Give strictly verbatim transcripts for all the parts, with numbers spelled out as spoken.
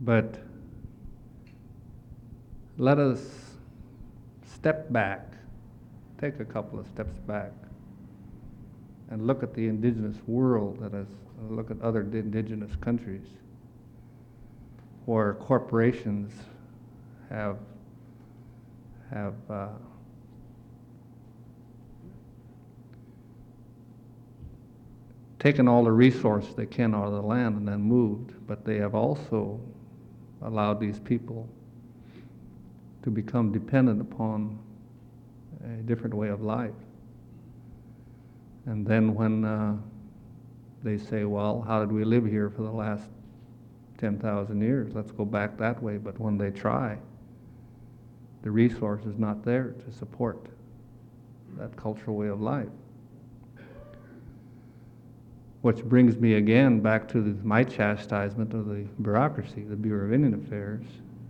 But let us step back, take a couple of steps back, and look at the indigenous world, that is, look at other indigenous countries where corporations have have uh, taken all the resources they can out of the land and then moved, but they have also allowed these people to become dependent upon a different way of life. And then when uh, they say, well, how did we live here for the last ten thousand years? Let's go back that way. But when they try, the resource is not there to support that cultural way of life. Which brings me again back to the, my chastisement of the bureaucracy, the Bureau of Indian Affairs.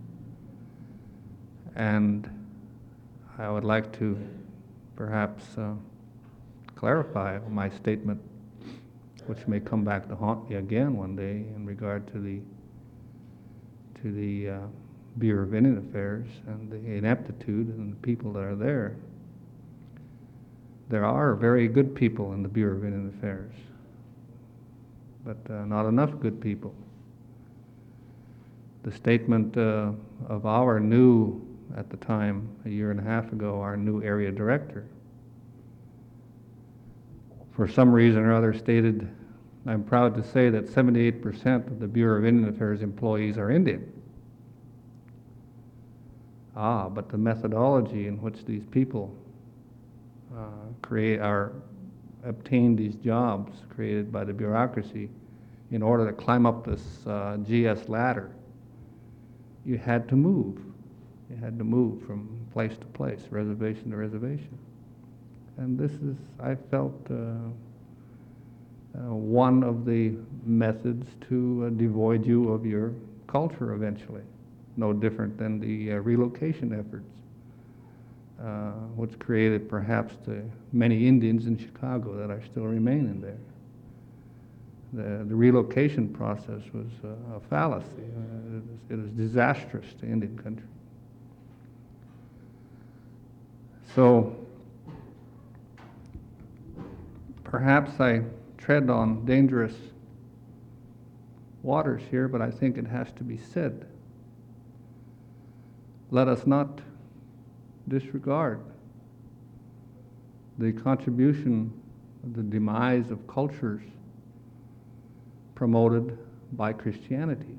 And I would like to perhaps uh, clarify my statement, which may come back to haunt me again one day in regard to the to the uh, Bureau of Indian Affairs and the ineptitude and the people that are there. There are very good people in the Bureau of Indian Affairs, but uh, not enough good people. The statement uh, of our new, at the time, a year and a half ago, our new area director, for some reason or other stated, I'm proud to say that seventy-eight percent of the Bureau of Indian Affairs employees are Indian. Ah, but the methodology in which these people uh, create are obtain these jobs created by the bureaucracy in order to climb up this uh, G S ladder, you had to move. You had to move from place to place, reservation to reservation. And this is, I felt, uh, uh, one of the methods to uh, devoid you of your culture eventually. No different than the uh, relocation efforts, uh, which created perhaps the many Indians in Chicago that are still remaining there. The, the relocation process was uh, a fallacy. Uh, it, was, it was disastrous to Indian country. So perhaps I tread on dangerous waters here, but I think it has to be said. Let us not disregard the contribution of the demise of cultures promoted by Christianity.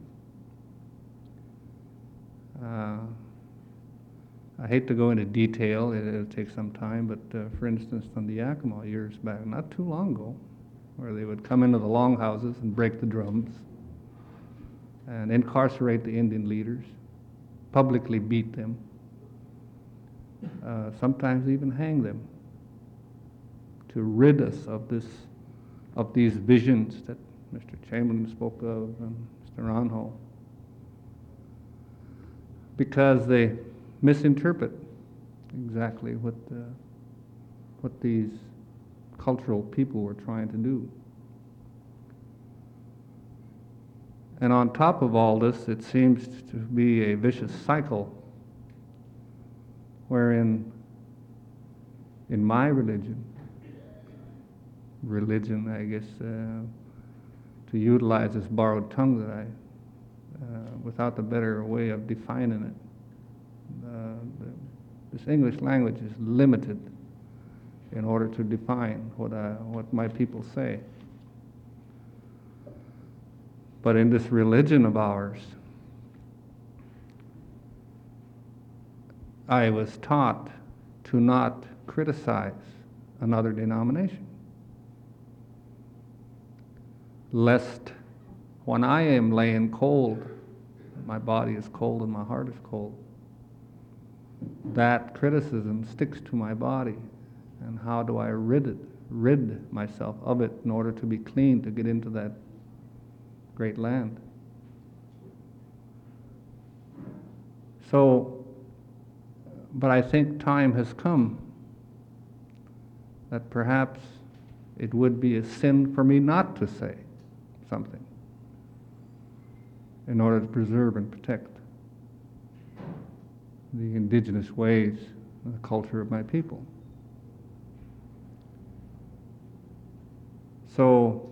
Uh, I hate to go into detail, it, it'll take some time, but uh, for instance, on the Yakima years back, not too long ago, where they would come into the longhouses and break the drums and incarcerate the Indian leaders, publicly beat them, uh, sometimes even hang them, to rid us of this, of these visions that Mister Chamberlain spoke of and Mister Ranho, because they misinterpret exactly what uh, what these cultural people were trying to do. And on top of all this, it seems to be a vicious cycle wherein in my religion, religion, I guess, uh, to utilize this borrowed tongue that I, uh, without the better way of defining it, uh, the, this English language is limited in order to define what, I, what my people say. But in this religion of ours, I was taught to not criticize another denomination, lest when I am laying cold, my body is cold and my heart is cold, that criticism sticks to my body. And how do I rid it, rid myself of it in order to be clean to get into that great land? So, but I think time has come that perhaps it would be a sin for me not to say something. in order to preserve and protect the indigenous ways and the culture of my people. So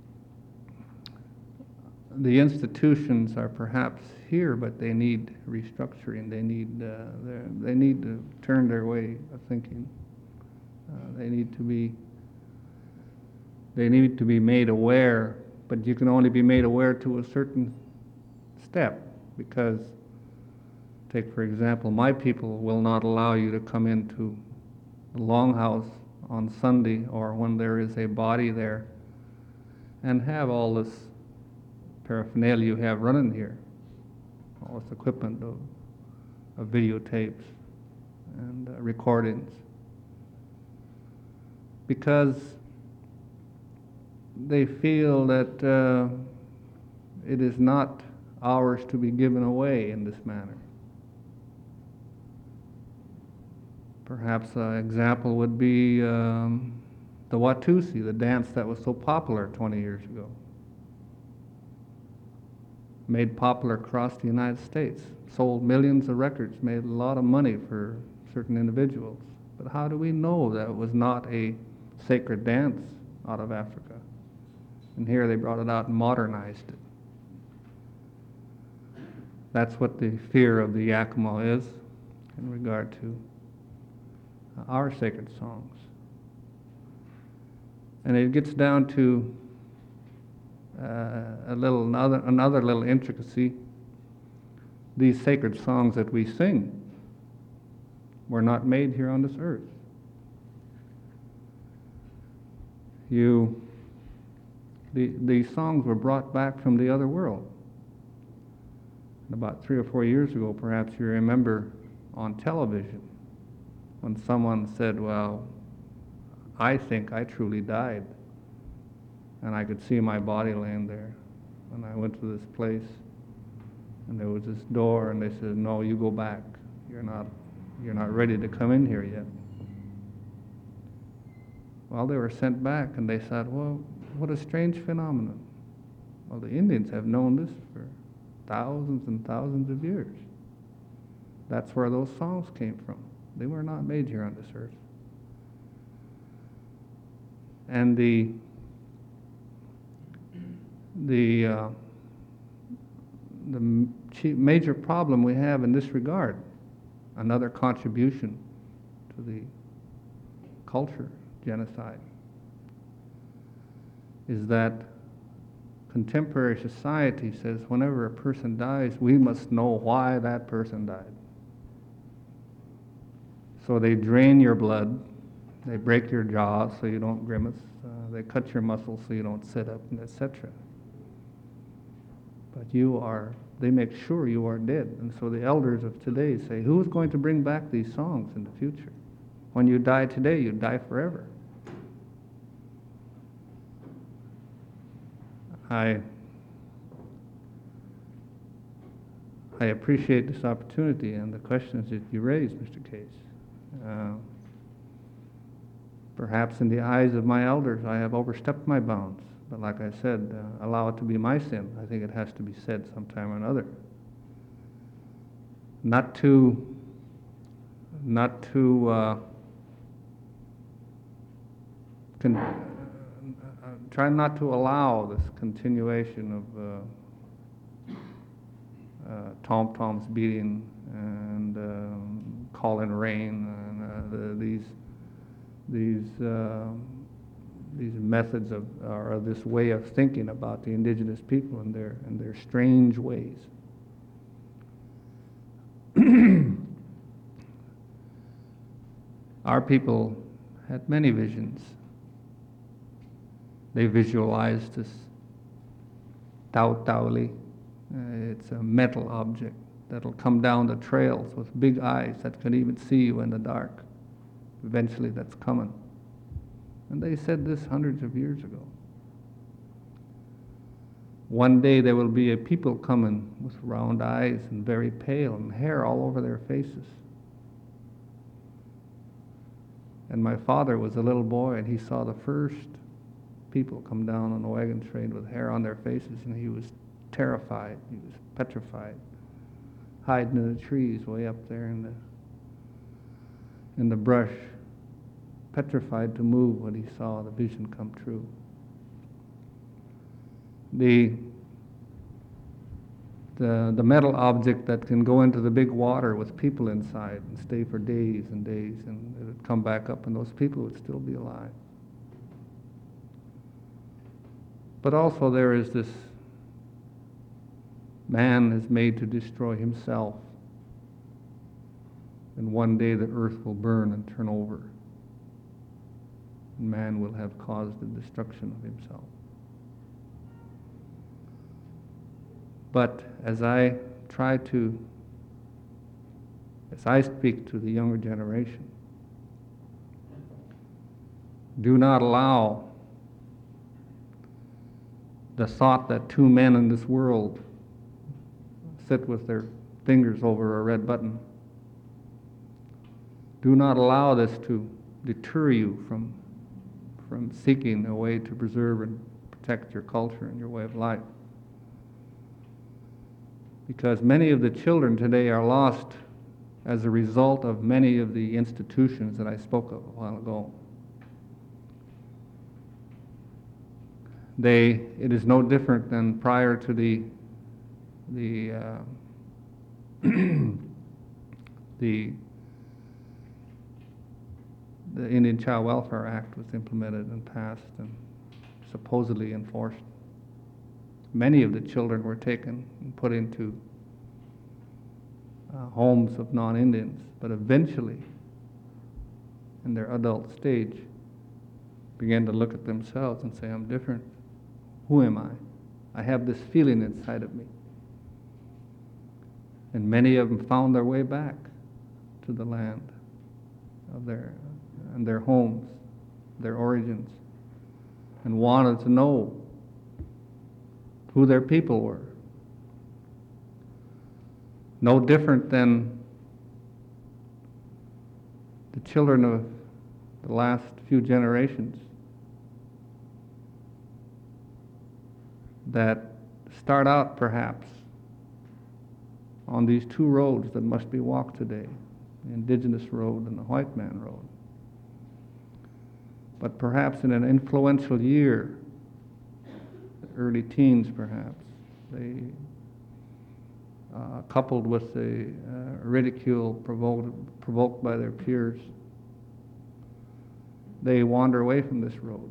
the institutions are perhaps here, but they need restructuring. They need uh, they need to turn their way of thinking. Uh, they need to be they need to be made aware, but you can only be made aware to a certain step, because, take for example, my people will not allow you to come into the Longhouse on Sunday or when there is a body there and have all this paraphernalia you have running here, all this equipment of, of videotapes and uh, recordings, because they feel that uh, it is not ours to be given away in this manner. Perhaps an example would be um, the Watusi, the dance that was so popular twenty years ago. Made popular across the United States, sold millions of records, made a lot of money for certain individuals. But how do we know that it was not a sacred dance out of Africa? And here they brought it out and modernized it. That's what the fear of the Yakima is in regard to our sacred songs. And it gets down to uh, a little another, another little intricacy. These sacred songs that we sing were not made here on this earth. You, the, these songs were brought back from the other world. About three or four years ago, perhaps you remember on television, when someone said, well, I think I truly died. And I could see my body laying there. And I went to this place, and there was this door, and they said, no, you go back. You're not, you're not ready to come in here yet. Well, they were sent back, and they said, well, what a strange phenomenon. Well, the Indians have known this for thousands and thousands of years. That's where those songs came from. They were not made here on this earth. And the the uh, the chief, major problem we have in this regard, another contribution to the culture genocide, is that contemporary society says whenever a person dies, we must know why that person died. So they drain your blood, they break your jaw so you don't grimace, uh, they cut your muscles so you don't sit up, and et cetera. But you are, they make sure you are dead. And so the elders of today say, who's going to bring back these songs in the future? When you die today, you die forever. I I appreciate this opportunity and the questions that you raised, Mister Case. Uh, perhaps in the eyes of my elders, I have overstepped my bounds. But like I said, uh, allow it to be my sin. I think it has to be said sometime or another. Not to, not to uh, con- uh, try not to allow this continuation of uh, uh, tom-toms beating and um, call in rain and uh, the, these these uh, these methods of or this way of thinking about the indigenous people and their and their strange ways. Our people had many visions. They visualized this Tau Tauli. Uh, it's a metal object that'll come down the trails with big eyes that can even see you in the dark. Eventually that's coming. And they said this hundreds of years ago. One day there will be a people coming with round eyes and very pale and hair all over their faces. And my father was a little boy and he saw the first people come down on a wagon train with hair on their faces, and he was terrified. He was petrified, hiding in the trees way up there in the in the brush, petrified to move when he saw the vision come true. The the the metal object that can go into the big water with people inside and stay for days and days, and it would come back up and those people would still be alive. But also there is this man is made to destroy himself, and one day the earth will burn and turn over, and man will have caused the destruction of himself. But as I try to, as I speak to the younger generation, do not allow the thought that two men in this world sit with their fingers over a red button. Do not allow this to deter you from, from seeking a way to preserve and protect your culture and your way of life. Because many of the children today are lost as a result of many of the institutions that I spoke of a while ago. They, it is no different than prior to the the uh, the the Indian Child Welfare Act was implemented and passed and supposedly enforced. Many of the children were taken and put into uh, homes of non-Indians, but eventually, in their adult stage, began to look at themselves and say, I'm different. Who am I? I have this feeling inside of me. And many of them found their way back to the land of their and their homes, their origins, and wanted to know who their people were. No different than the children of the last few generations that start out perhaps on these two roads that must be walked today, the indigenous road and the white man road. But perhaps in an influential year, early teens perhaps, they, uh, coupled with the uh, ridicule provoked, provoked by their peers, they wander away from this road.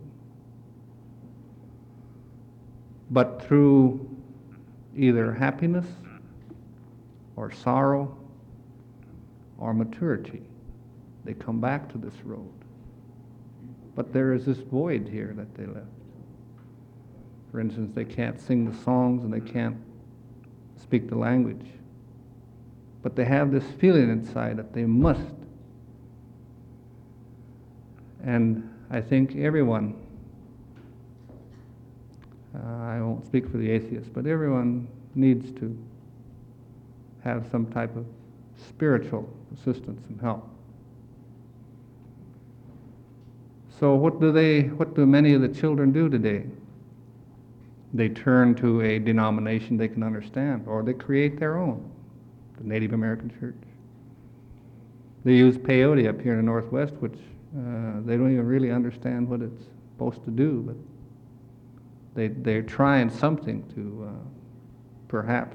But through either happiness or sorrow or maturity, they come back to this road. But there is this void here that they left. For instance, they can't sing the songs and they can't speak the language. But they have this feeling inside that they must. And I think everyone, uh, I won't speak for the atheists, but everyone needs to have some type of spiritual assistance and help. So what do they, what do many of the children do today? They turn to a denomination they can understand, or they create their own, the Native American Church. They use peyote up here in the Northwest, which uh, they don't even really understand what it's supposed to do, but they, they're trying something to uh, perhaps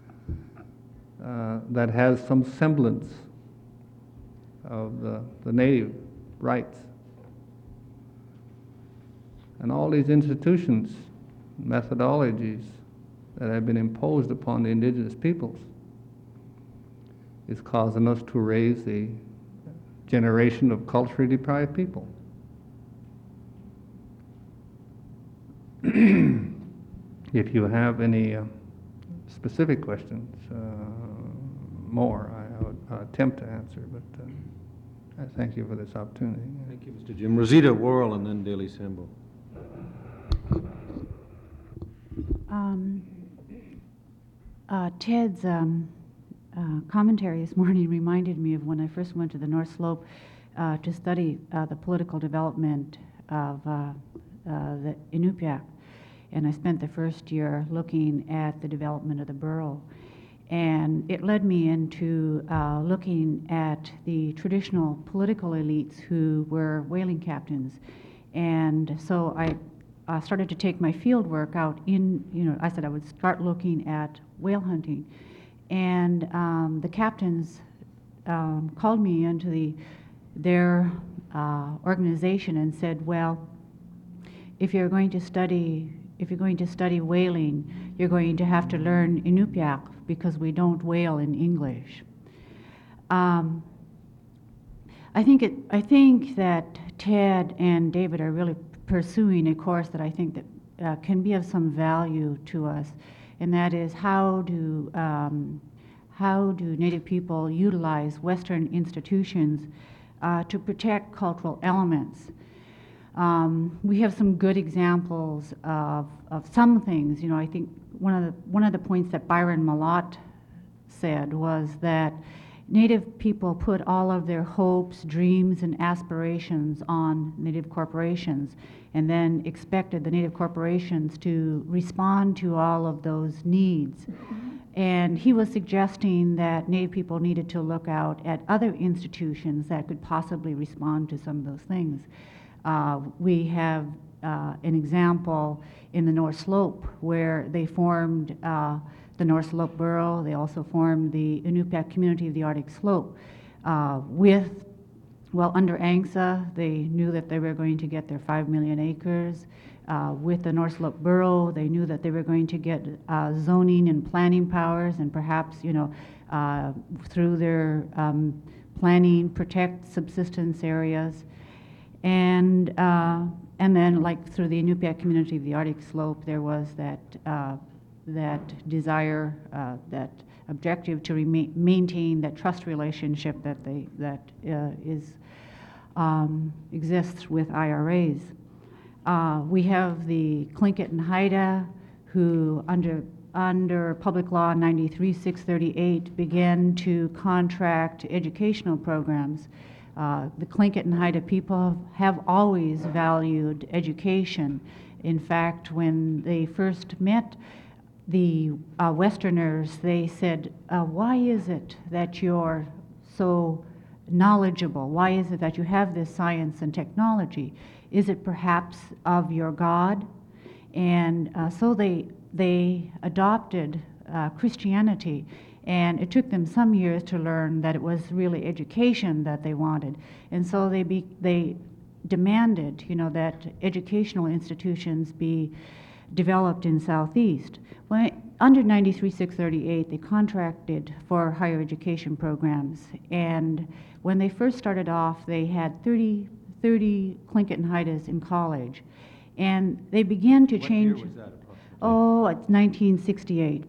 uh, that has some semblance of the, the native rights. And all these institutions, methodologies that have been imposed upon the indigenous peoples is causing us to raise a generation of culturally deprived people. If you have any uh, specific questions, uh, more, I, I would uh, attempt to answer, but uh, I thank you for this opportunity. Thank you, Mister Jim. Rosita Worrell and then Daley Sambo. Um, uh, Ted's um, uh, commentary this morning reminded me of when I first went to the North Slope uh, to study uh, the political development of uh, uh, the Inupiaq. and I spent the first year looking at the development of the borough. And it led me into uh, looking at the traditional political elites who were whaling captains. And so I uh, started to take my field work out in, you know, I said I would start looking at whale hunting. And um, the captains um, called me into the, their uh, organization and said, well, if you're going to study, if you're going to study whaling, you're going to have to learn Inupiaq because we don't whale in English. Um, I think it, I think that Ted and David are really pursuing a course that I think that uh, can be of some value to us, and that is how do um, how do Native people utilize Western institutions uh, to protect cultural elements. Um, we have some good examples of, of some things. You know, I think one of the one of the points that Byron Malott said was that Native people put all of their hopes, dreams, and aspirations on Native corporations, and then expected the Native corporations to respond to all of those needs. And he was suggesting that Native people needed to look out at other institutions that could possibly respond to some of those things. Uh, we have uh, an example in the North Slope where they formed uh, the North Slope Borough. They also formed the Inupiaq community of the Arctic Slope. Uh, with, well, under ANCSA, they knew that they were going to get their five million acres. Uh, with the North Slope Borough, they knew that they were going to get uh, zoning and planning powers, and perhaps, you know, uh, through their um, planning, protect subsistence areas. And, uh, and then, like through the Inupiaq community of the Arctic Slope, there was that, uh, that desire, uh, that objective to remain, maintain that trust relationship that, they, that uh, is, um, exists with I R As. Uh, we have the Tlingit and Haida, who under, under Public Law ninety-three six thirty-eight began to contract educational programs. Uh, the Tlingit and Haida people have always valued education. In fact, when they first met the uh, Westerners, they said, uh, why is it that you're so knowledgeable? Why is it that you have this science and technology? Is it perhaps of your God? And uh, so they, they adopted uh, Christianity. And it took them some years to learn that it was really education that they wanted. And so they, be, they demanded, you know, that educational institutions be developed in Southeast. When, under ninety-three six thirty-eight, they contracted for higher education programs. And when they first started off, they had thirty, thirty Tlingit and Haidas in college. And they began to What change. year was that approximately? Oh, it's nineteen sixty-eight.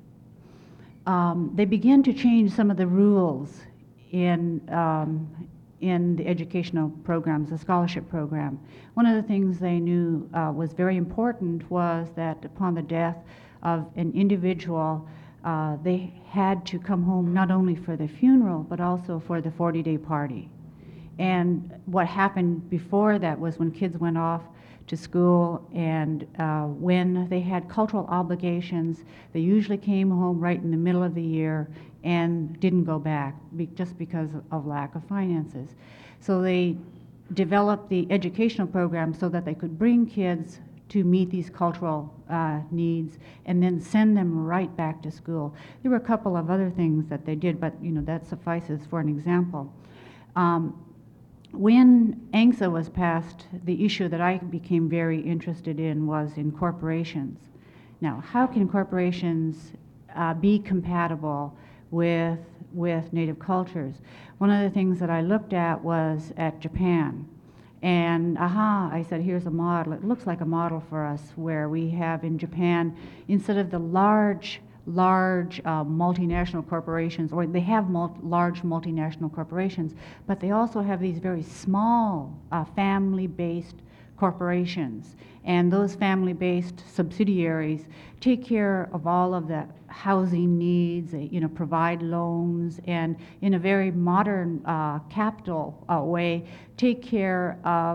Um, they began to change some of the rules in, um, in the educational programs, the scholarship program. One of the things they knew uh, was very important was that upon the death of an individual, uh, they had to come home not only for the funeral, but also for the forty-day party. And what happened before that was when kids went off to school, and uh, when they had cultural obligations, they usually came home right in the middle of the year and didn't go back be just because of lack of finances. So they developed the educational program so that they could bring kids to meet these cultural uh, needs and then send them right back to school. There were a couple of other things that they did, but you know that suffices for an example. Um, When ANCSA was passed, the issue that I became very interested in was in corporations. Now, how can corporations uh, be compatible with, with Native cultures? One of the things that I looked at was at Japan. And aha, I said, here's a model. It looks like a model for us where we have in Japan, instead of the large large uh, multinational corporations, or they have mul large multinational corporations, but they also have these very small uh, family-based corporations. And those family-based subsidiaries take care of all of the housing needs, they, you know, provide loans, and in a very modern uh, capital uh, way, take care of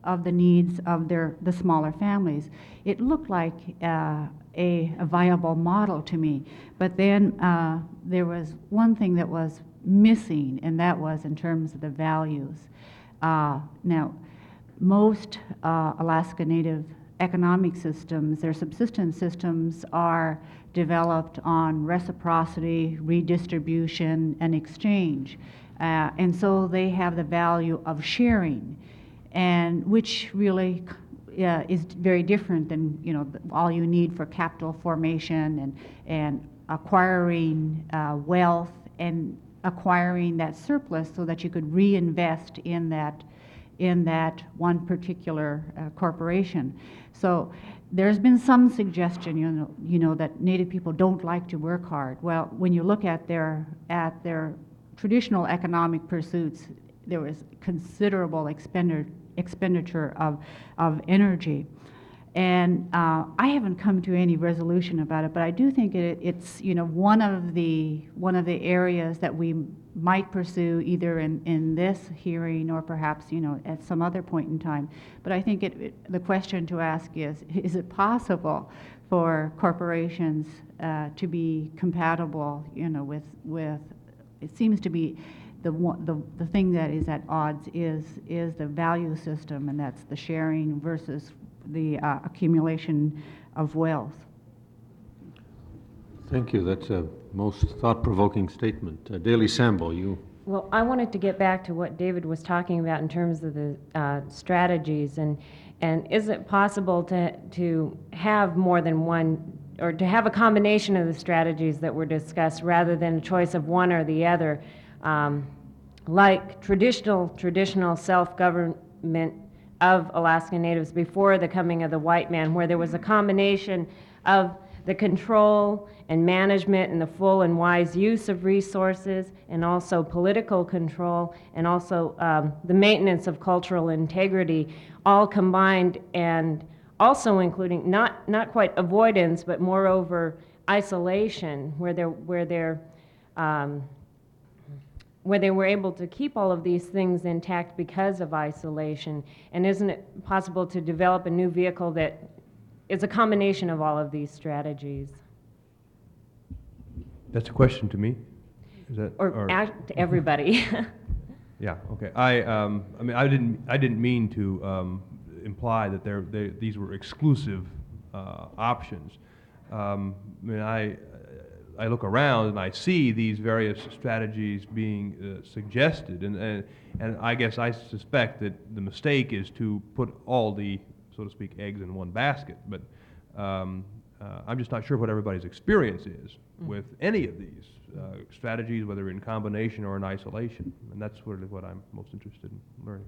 of the needs of their the smaller families. It looked like uh, a, a viable model to me. But then uh, there was one thing that was missing, and that was in terms of the values. Uh, now, most uh, Alaska Native economic systems, their subsistence systems, are developed on reciprocity, redistribution, and exchange. Uh, and so they have the value of sharing, and which really uh, is very different than, you know, all you need for capital formation and, and acquiring uh, wealth and acquiring that surplus so that you could reinvest in that in that one particular uh, corporation. So there's been some suggestion, you know, you know, that Native people don't like to work hard. Well, when you look at their at their traditional economic pursuits, there was considerable expenditure expenditure of of energy. And uh, I haven't come to any resolution about it, but I do think it, it's, you know, one of the one of the areas that we might pursue either in, in this hearing or perhaps, you know, at some other point in time. But I think it, it, the question to ask is, is it possible for corporations uh, to be compatible, you know, with, with, it seems to be the, one, the, the thing that is at odds is, is the value system, and that's the sharing versus the uh, accumulation of wealth. Thank you. That's a most thought-provoking statement. Uh, Daley Sambo, you. Well, I wanted to get back to what David was talking about in terms of the uh, strategies, and and is it possible to to have more than one, or to have a combination of the strategies that were discussed rather than a choice of one or the other, um, like traditional traditional self-government of Alaska Natives before the coming of the white man, where there was a combination of the control and management and the full and wise use of resources, and also political control, and also um, the maintenance of cultural integrity, all combined, and also including not not quite avoidance, but moreover isolation, where they're where they're um, where they were able to keep all of these things intact because of isolation. And isn't it possible to develop a new vehicle that is a combination of all of these strategies? That's a question to me? Is that, Or act to everybody? Yeah, okay. I, um, I mean, I didn't, I didn't mean to um, imply that there, they, these were exclusive uh, options. Um, I mean, I, I look around and I see these various strategies being uh, suggested, and, and and I guess I suspect that the mistake is to put all the, so to speak, eggs in one basket. But um, uh, I'm just not sure what everybody's experience is mm. with any of these uh, strategies, whether in combination or in isolation, and that's really what I'm most interested in learning.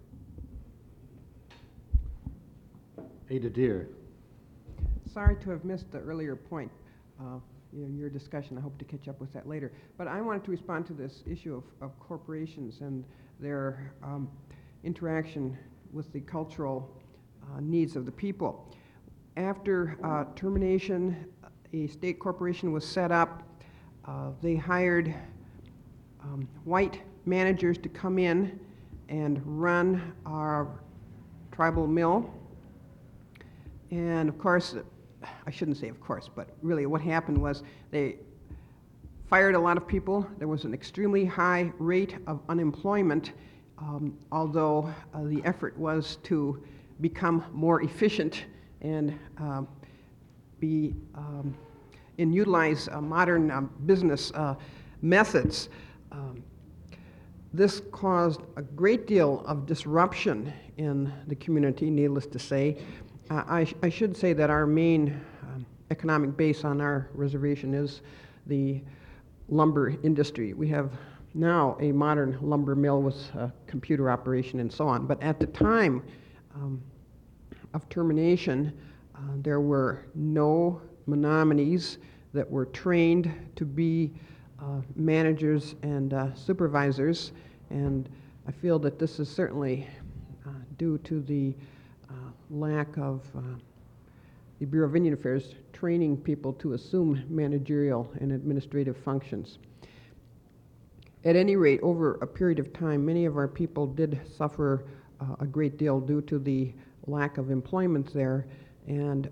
Ada Deer. Sorry to have missed the earlier point. Uh, You know, your discussion. I hope to catch up with that later. But I wanted to respond to this issue of, of corporations and their um, interaction with the cultural uh, needs of the people. After uh, termination, a state corporation was set up. Uh, they hired um, white managers to come in and run our tribal mill. And of course, I shouldn't say of course, but really what happened was they fired a lot of people. There was an extremely high rate of unemployment, um, although uh, the effort was to become more efficient and um, be um, and utilize uh, modern um, business uh, methods. Um, this caused a great deal of disruption in the community, needless to say. Uh, I, sh I should say that our main um, economic base on our reservation is the lumber industry. We have now a modern lumber mill with uh, computer operation and so on. But at the time um, of termination, uh, there were no Menominees that were trained to be uh, managers and uh, supervisors. And I feel that this is certainly uh, due to the Uh, lack of uh, the Bureau of Indian Affairs training people to assume managerial and administrative functions. At any rate, over a period of time, many of our people did suffer uh, a great deal due to the lack of employment there. And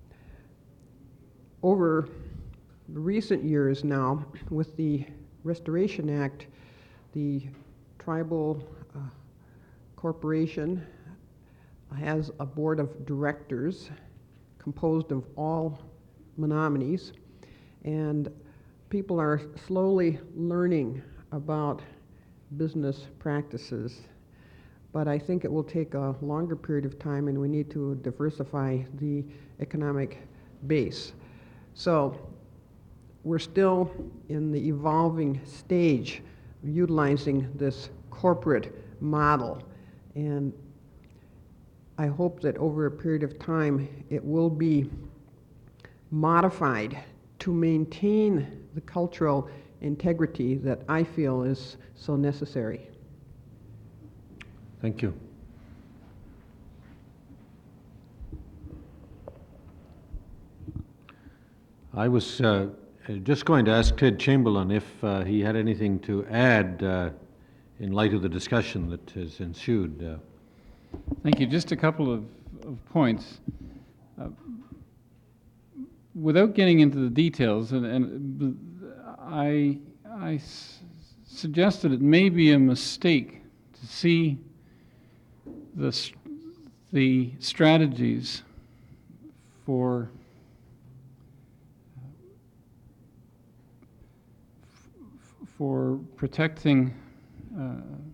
over recent years now, with the Restoration Act, the tribal uh, corporation has a board of directors composed of all Menominees, and people are slowly learning about business practices. But I think it will take a longer period of time, and we need to diversify the economic base. So we're still in the evolving stage of utilizing this corporate model, and I hope that over a period of time it will be modified to maintain the cultural integrity that I feel is so necessary. Thank you. I was uh, just going to ask Ted Chamberlain if uh, he had anything to add uh, in light of the discussion that has ensued. Uh, Thank you. Just a couple of, of points. Uh, without getting into the details, and, and I, I s- suggested it may be a mistake to see the, s- the strategies for for protecting uh,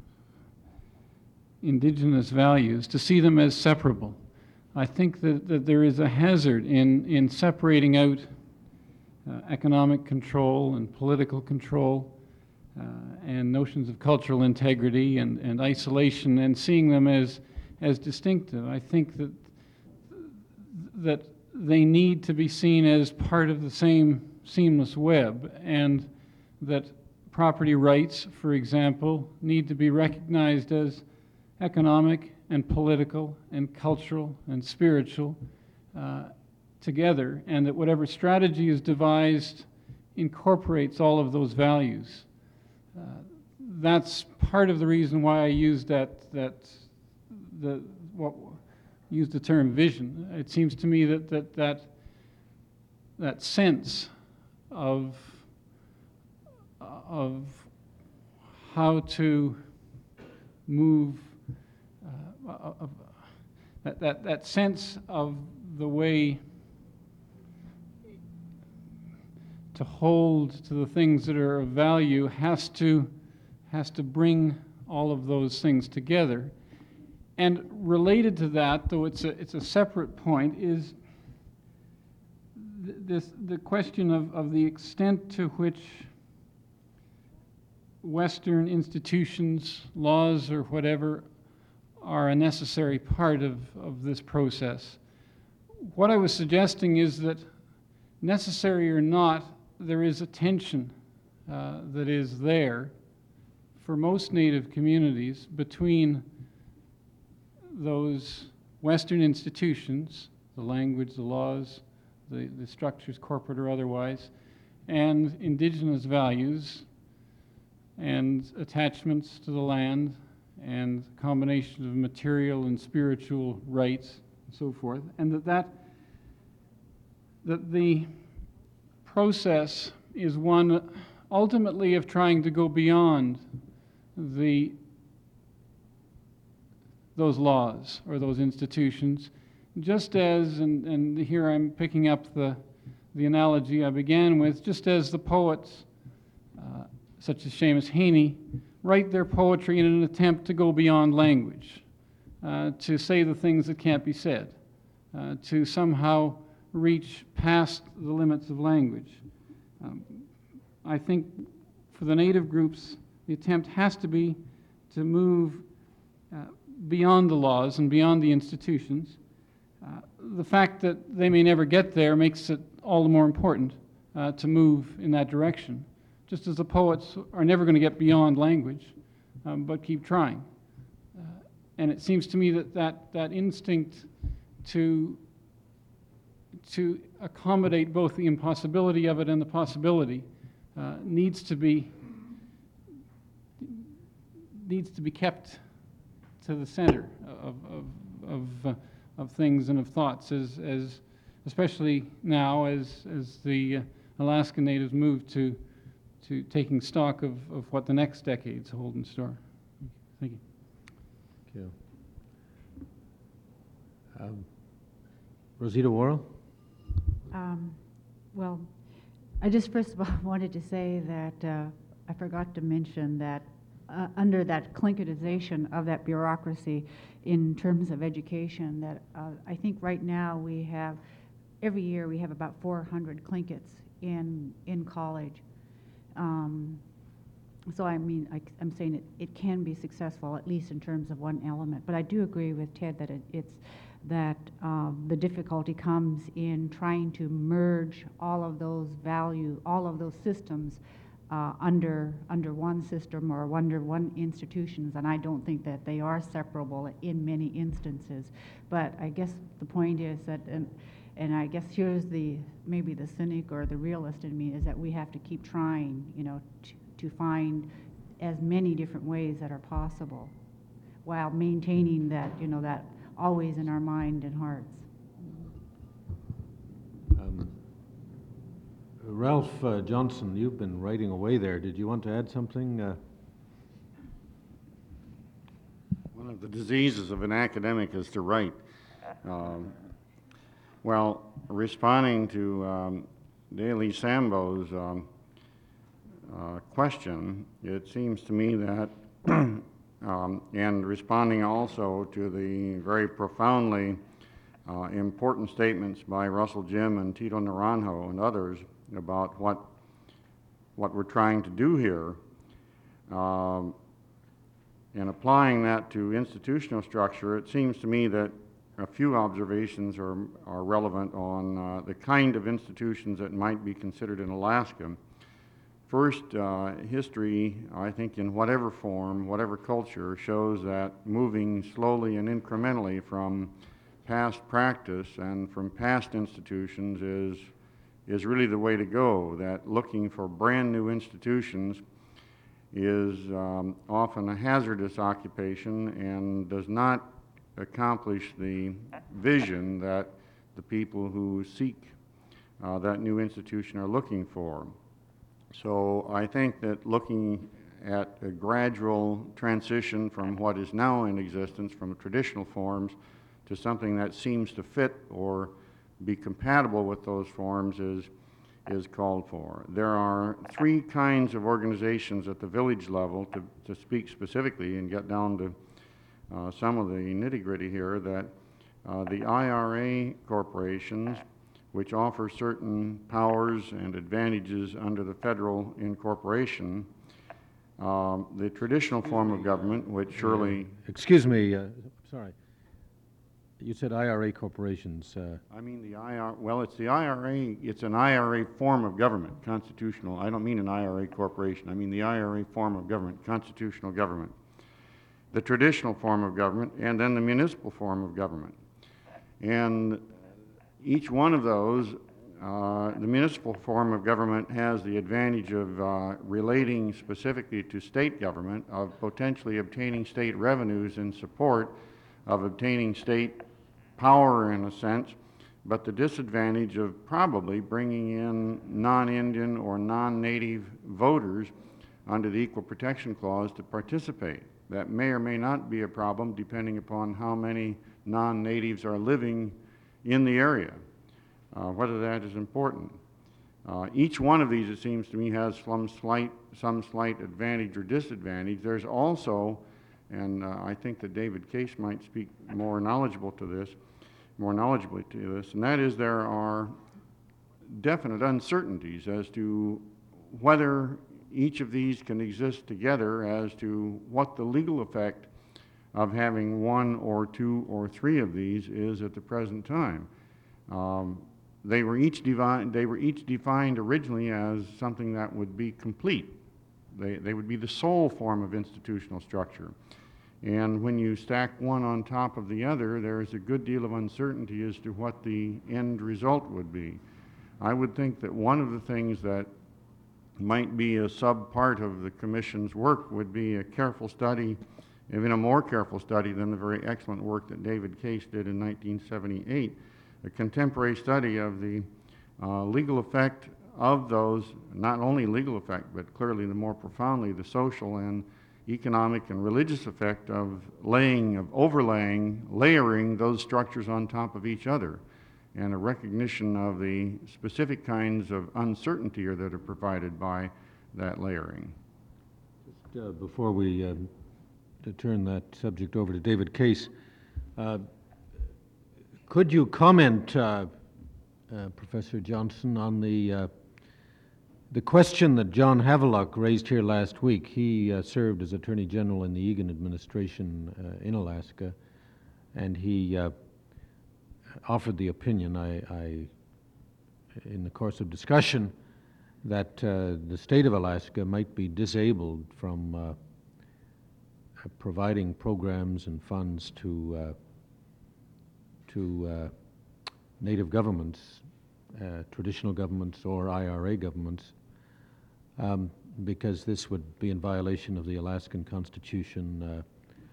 indigenous values, to see them as separable. I think that, that there is a hazard in, in separating out uh, economic control and political control uh, and notions of cultural integrity and, and isolation and seeing them as, as distinctive. I think that, that they need to be seen as part of the same seamless web, and that property rights, for example, need to be recognized as economic and political and cultural and spiritual uh, together, and that whatever strategy is devised incorporates all of those values. Uh, that's part of the reason why I used that, that the, what, used the term vision. It seems to me that that, that, that sense of, of how to move Uh, of, that, that, that sense of the way to hold to the things that are of value has to, has to bring all of those things together. And related to that, though it's a, it's a separate point, is th this, the question of, of the extent to which Western institutions, laws, or whatever are a necessary part of, of this process. What I was suggesting is that, necessary or not, there is a tension uh, that is there for most Native communities between those Western institutions, the language, the laws, the, the structures, corporate or otherwise, and indigenous values and attachments to the land, and combination of material and spiritual rights and so forth, and that, that that the process is one ultimately of trying to go beyond the those laws or those institutions, just as, and, and here I'm picking up the, the analogy I began with, just as the poets, uh, such as Seamus Heaney, write their poetry in an attempt to go beyond language, uh, to say the things that can't be said, uh, to somehow reach past the limits of language. Um, I think for the Native groups, the attempt has to be to move uh, beyond the laws and beyond the institutions. Uh, the fact that they may never get there makes it all the more important uh, to move in that direction. Just as the poets are never going to get beyond language, um, but keep trying. Uh, and it seems to me that that, that instinct to, to accommodate both the impossibility of it and the possibility uh, needs to be needs to be kept to the center of, of, of, uh, of things and of thoughts, as, as especially now as, as the uh, Alaska Natives move to, to taking stock of, of what the next decades hold in store. Thank you. Thank you. Um, Rosita Worrell? Um, Well, I just first of all wanted to say that uh, I forgot to mention that uh, under that clinketization of that bureaucracy in terms of education, that uh, I think right now we have, every year we have about four hundred clinkets in, in college. Um, so I mean, I, I'm saying it, it can be successful, at least in terms of one element. But I do agree with Ted that it, it's that um, the difficulty comes in trying to merge all of those value, all of those systems uh, under under one system or under one institutions, and I don't think that they are separable in many instances. But I guess the point is that, and, and I guess here's the maybe the cynic or the realist in me, is that we have to keep trying, you know, to, to find as many different ways that are possible, while maintaining that, you know, that always in our mind and hearts. Um, Ralph uh, Johnson, you've been writing away there. Did you want to add something? Uh, One of the diseases of an academic is to write. Um, well, responding to um, Daley Sambo's um, uh, question, it seems to me that Um, and responding also to the very profoundly uh, important statements by Russell Jim and Tito Naranjo and others about what what we're trying to do here, um, and applying that to institutional structure, it seems to me that a few observations are, are relevant on uh, the kind of institutions that might be considered in Alaska. First, uh, history, I think in whatever form, whatever culture, shows that moving slowly and incrementally from past practice and from past institutions is, is really the way to go, that looking for brand new institutions is um, often a hazardous occupation and does not accomplish the vision that the people who seek uh, that new institution are looking for. So I think that looking at a gradual transition from what is now in existence, from traditional forms, to something that seems to fit or be compatible with those forms is, is called for. There are three kinds of organizations at the village level, to, to speak specifically and get down to uh, some of the nitty-gritty here, that uh, the I R A corporations, which offer certain powers and advantages under the federal incorporation, um, the traditional form of government, which surely... Excuse me, uh, sorry. You said I R A corporations. Uh, I mean the I R, well, it's the I R A, it's an I R A form of government, constitutional. I don't mean an I R A corporation. I mean the I R A form of government, constitutional government. The traditional form of government, and then the municipal form of government. And each one of those, uh, the municipal form of government has the advantage of uh, relating specifically to state government, of potentially obtaining state revenues in support of obtaining state power in a sense, but the disadvantage of probably bringing in non-Indian or non-native voters under the Equal Protection Clause to participate. That may or may not be a problem depending upon how many non-natives are living in the area, uh, whether that is important. Uh, each one of these, it seems to me, has some slight, some slight advantage or disadvantage. There's also, and uh, I think that David Case might speak more knowledgeable to this, more knowledgeably to this, and that is there are definite uncertainties as to whether each of these can exist together, as to what the legal effect of having one or two or three of these is at the present time. Um, they were each defined, they were each defined originally as something that would be complete. They, they would be the sole form of institutional structure. And when you stack one on top of the other, there is a good deal of uncertainty as to what the end result would be. I would think that one of the things that might be a sub-part of the Commission's work would be a careful study even a more careful study than the very excellent work that David Case did in nineteen seventy-eight, a contemporary study of the uh, legal effect of those, not only legal effect, but clearly the more profoundly the social and economic and religious effect of laying, of overlaying, layering those structures on top of each other, and a recognition of the specific kinds of uncertainty that are provided by that layering. Just, uh, before we uh, to turn that subject over to David Case, uh, could you comment, uh, uh, Professor Johnson, on the uh, the question that John Havelock raised here last week? He uh, served as Attorney General in the Egan administration uh, in Alaska, and he uh, offered the opinion, I, I, in the course of discussion, that uh, the state of Alaska might be disabled from uh, providing programs and funds to uh, to uh, native governments, uh, traditional governments or I R A governments, um, because this would be in violation of the Alaskan Constitution.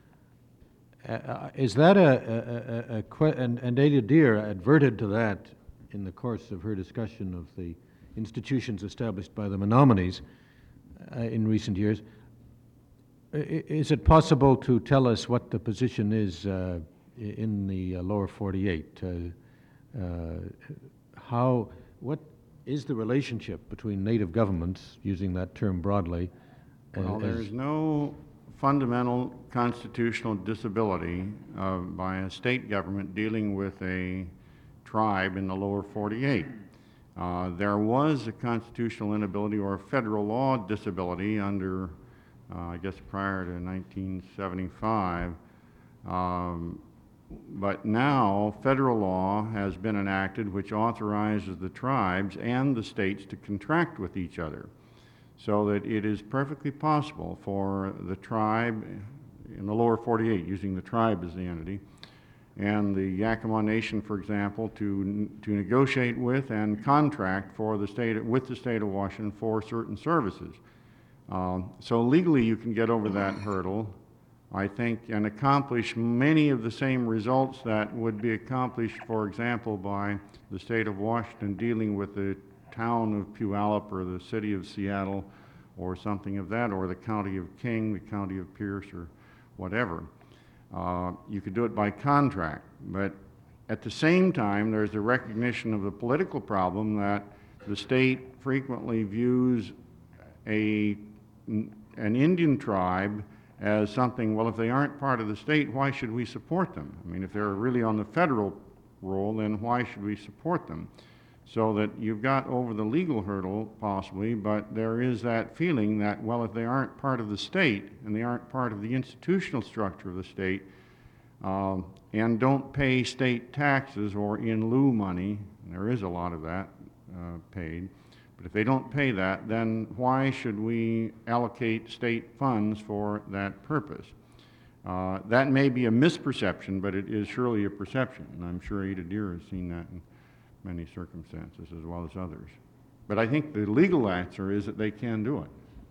Uh, uh, is that a, a, a, a que- and, and Ada Deer adverted to that in the course of her discussion of the institutions established by the Menominees uh, in recent years. I, is it possible to tell us what the position is uh, in the uh, lower forty-eight? Uh, uh, how, what is the relationship between native governments, using that term broadly? Well, as- there's no fundamental constitutional disability uh, by a state government dealing with a tribe in the lower forty-eight. Uh, there was a constitutional inability or a federal law disability under, uh, I guess prior to nineteen seventy-five, um, but now federal law has been enacted which authorizes the tribes and the states to contract with each other, so that it is perfectly possible for the tribe in the lower forty-eight, using the tribe as the entity, and the Yakima Nation, for example, to to negotiate with and contract for the state with the state of Washington for certain services. Um, so legally, you can get over that hurdle, I think, and accomplish many of the same results that would be accomplished, for example, by the state of Washington dealing with the town of Puyallup or the city of Seattle or something of that, or the county of King, the county of Pierce, or whatever. Uh, you could do it by contract, but at the same time, there's a recognition of the political problem that the state frequently views a, an Indian tribe as something, well, if they aren't part of the state, why should we support them? I mean, if they're really on the federal roll, then why should we support them? So that you've got over the legal hurdle, possibly, but there is that feeling that, well, if they aren't part of the state and they aren't part of the institutional structure of the state, um, and don't pay state taxes or in lieu money, and there is a lot of that uh, paid, but if they don't pay that, then why should we allocate state funds for that purpose? Uh, that may be a misperception, but it is surely a perception, and I'm sure Ada Deer has seen that in many circumstances as well as others. But I think the legal answer is that they can do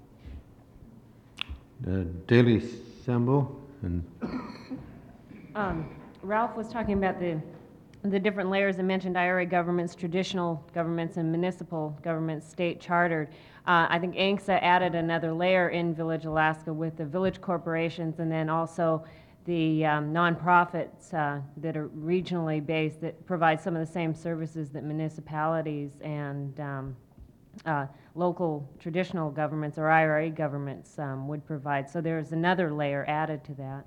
it. Uh, Daley Sambo and Um, Ralph was talking about the, the different layers and mentioned I R A governments, traditional governments, and municipal governments, state chartered. Uh, I think A N C S A added another layer in Village Alaska with the village corporations, and then also the um, nonprofits uh, that are regionally based that provide some of the same services that municipalities and um, uh, local traditional governments or I R A governments um, would provide. So there's another layer added to that.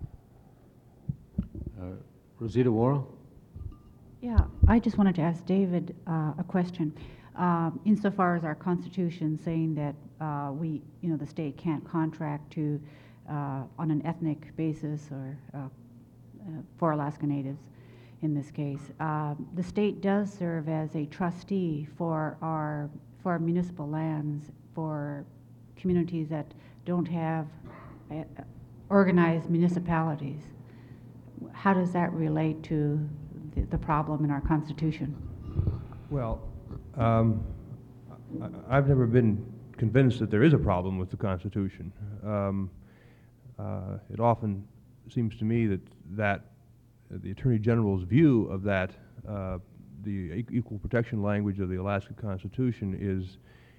uh, Rosita Worrell. Yeah, I just wanted to ask David uh, a question. Um, insofar as our Constitution saying that uh, we, you know, the state can't contract to uh, on an ethnic basis or uh, uh, for Alaska Natives, in this case, uh, the state does serve as a trustee for our for our municipal lands for communities that don't have uh, organized municipalities. How does that relate to the, the problem in our Constitution? Well, um, I, I've never been convinced that there is a problem with the Constitution. Um, uh, it often seems to me that that uh, the Attorney General's view of that, uh, the e- equal protection language of the Alaska Constitution, is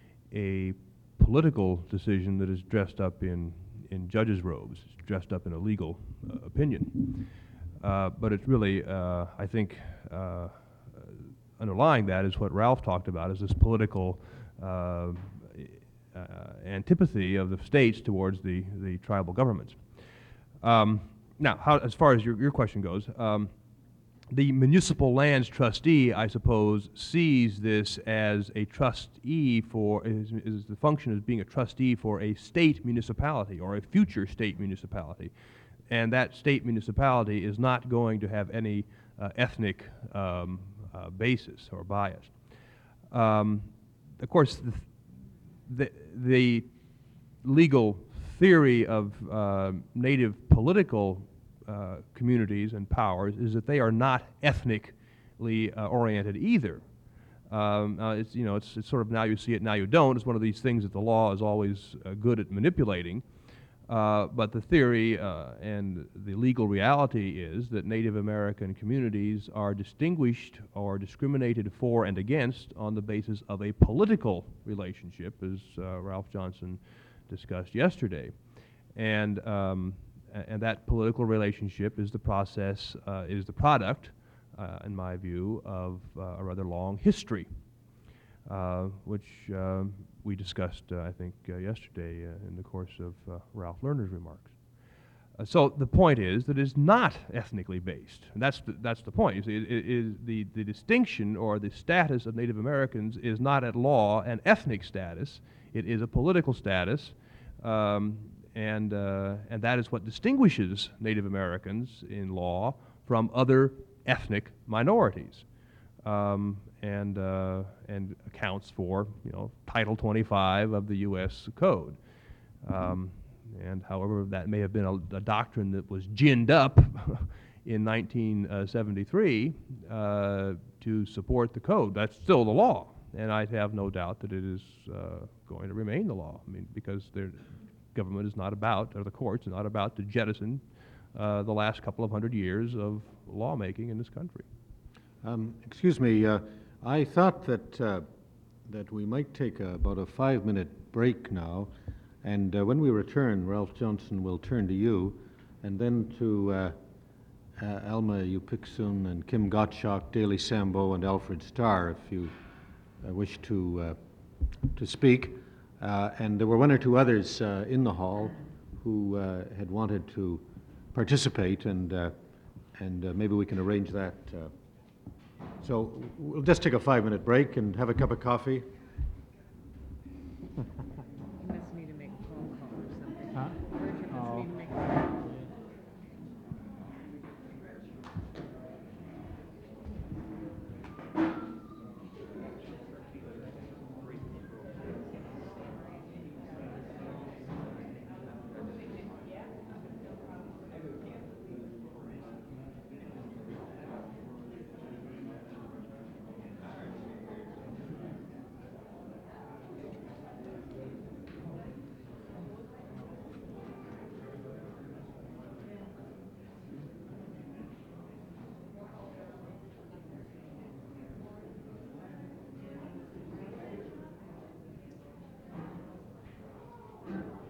a political decision that is dressed up in, in judges' robes, it's dressed up in a legal uh, opinion. Uh, but it's really, uh, I think, uh, underlying that is what Ralph talked about, is this political uh, uh, antipathy of the states towards the, the tribal governments. Um, now, how, as far as your, your question goes, um, the municipal lands trustee, I suppose, sees this as a trustee for, is, is the function as being a trustee for a state municipality or a future state municipality. And that state municipality is not going to have any uh, ethnic um, uh, basis or bias. Um, of course, the, the, the legal theory of uh, native political uh, communities and powers is that they are not ethnically uh, oriented either. Um, uh, it's, you know, it's, it's sort of now you see it, now you don't. It's one of these things that the law is always uh, good at manipulating. Uh, but the theory uh, and the legal reality is that Native American communities are distinguished or discriminated for and against on the basis of a political relationship, as uh, Ralph Johnson discussed yesterday. And, um, and that political relationship is the process, uh, is the product, uh, in my view, of uh, a rather long history, uh, which uh, we discussed, uh, I think, uh, yesterday uh, in the course of uh, Ralph Lerner's remarks. Uh, so the point is that it's not ethnically based. And that's the, that's the point. You see, it, it is the, the distinction or the status of Native Americans is not at law an ethnic status. It is a political status. Um, and, uh, and that is what distinguishes Native Americans in law from other ethnic minorities. Um, and, uh, and accounts for, you know, Title twenty-five of the U S Code. Um, and however, that may have been a, a doctrine that was ginned up in nineteen seventy-three uh, to support the code. That's still the law, and I have no doubt that it is uh, going to remain the law. I mean, because the government is not about, or the courts are not about to jettison uh, the last couple of hundred years of lawmaking in this country. Um, excuse me, uh, I thought that, uh, that we might take a, about a five-minute break now, and uh, when we return, Ralph Johnson will turn to you, and then to uh, uh, Alma Upiksun and Kim Gottschalk, Daley Sambo, and Alfred Starr, if you uh, wish to, uh, to speak. Uh, and there were one or two others uh, in the hall who uh, had wanted to participate, and, uh, and uh, maybe we can arrange that. Uh, So we'll just take a five-minute break and have a cup of coffee. You must need to make a phone call or something. Huh? Richard must Oh. need to make a phone call. Thank you.